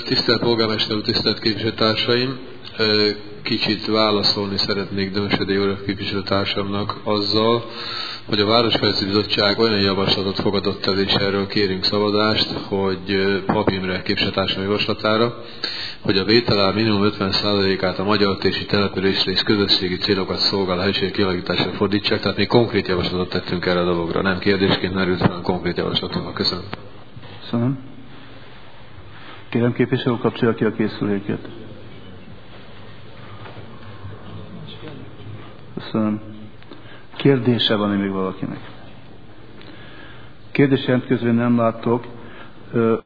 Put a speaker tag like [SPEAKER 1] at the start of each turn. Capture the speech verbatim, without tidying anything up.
[SPEAKER 1] Tisztelt polgármester úr, tisztelt képviselőtársaim! Kicsit válaszolni szeretnék Dömsödi József képviselőtársamnak azzal, hogy a Városfejlesztési Bizottság olyan javaslatot fogadott el, és erről kérünk szavazást, hogy Pap Imre képviselőtársam javaslatára, hogy a vételár minimum ötven százalékát a magyartési településre és közösségi célokat szolgáló helységek kialakításra fordítsák, tehát mi konkrét javaslatot tettünk erre a dologra, nem kérdésként merült, hanem konkrét javaslatokkal. Köszönöm.
[SPEAKER 2] Köszönöm. Kérem képviselő, kapcsolja ki a készüléket. Köszönöm. Kérdése van még valakinek? Kérdés jelentkezően nem látok.